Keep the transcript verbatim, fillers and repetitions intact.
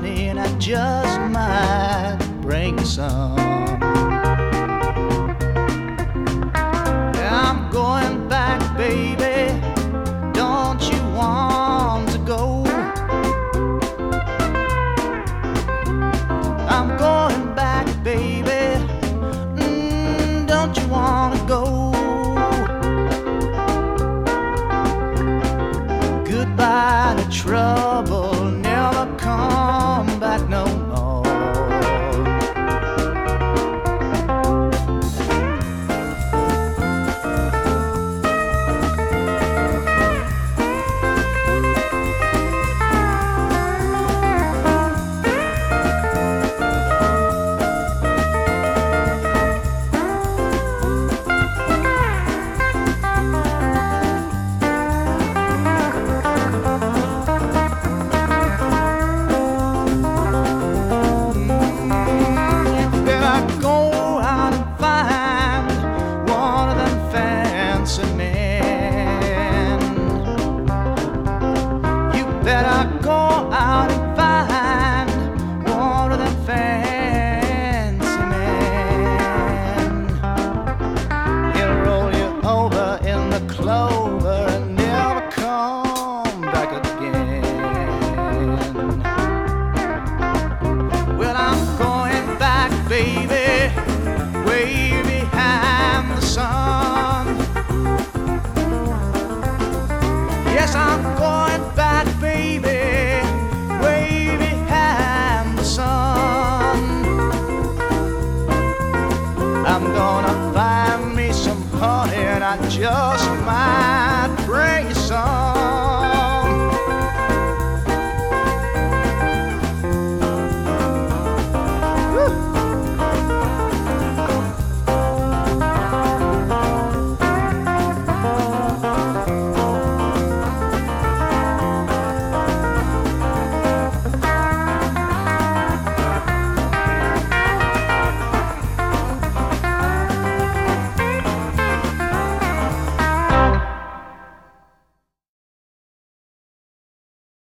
honey, and I just might bring some. I'm going back, baby. Don't you want to go? I'm going back, baby. Mm, don't you want to go? Goodbye to trouble, never come back no more. Better go out and find one of them fancy men. He'll roll you over in the clover and never come back again. Well, I'm going back, baby, way behind the sun. Yes, I'm going back, baby, way behind the sun. I'm gonna find me some honey, and I just